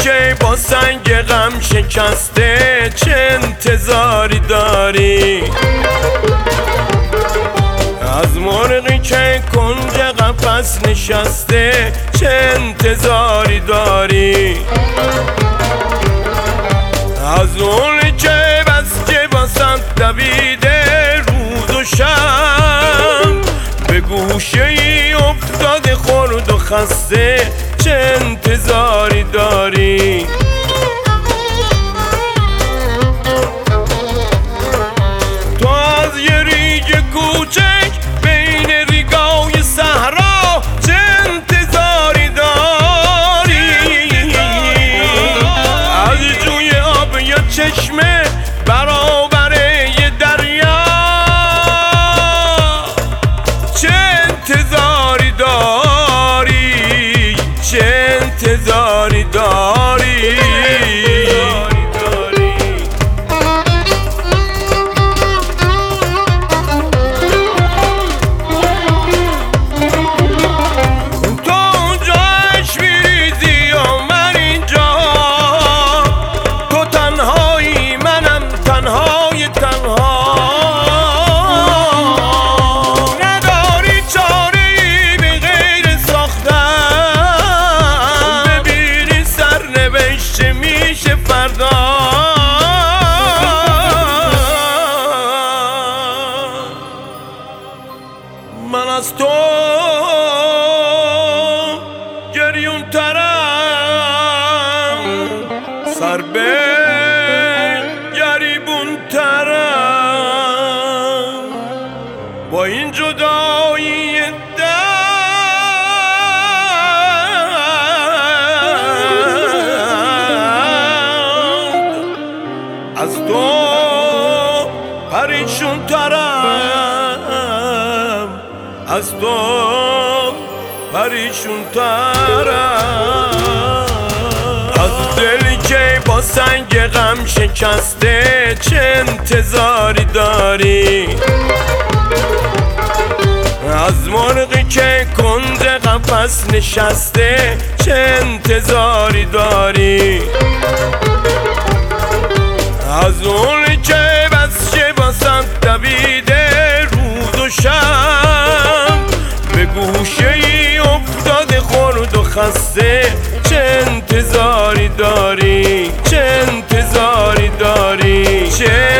که با سنگ غم شکسته چه انتظاری داری؟ از مرغی که کنج قفس نشسته چه انتظاری داری؟ از اون که بس که واسط دویده روز و شب به گوشه ای افتاده خورد و خسته چه انتظاری داری؟ تو از یه ریگ کوچک بین ریگای صحرا چه انتظاری داری؟ از جوی آب یا چشمه برابر یه دریا چه انتظاری داری؟ چه انتظاری داری؟ من از تو گریون ترم، سر به گریبون ترم، با این جدایی از تو پریشون ترم، از تو پریشون ترم. از دلی که با سنگ غم شکسته چه انتظاری داری؟ از مرغی که کنج قفس نشسته چه انتظاری داری؟ از اون که بس که واسط دویده روز و شب به گوشه ای افتاده خورد و خسته چه انتظاری داری؟ چه انتظاری داری؟ چه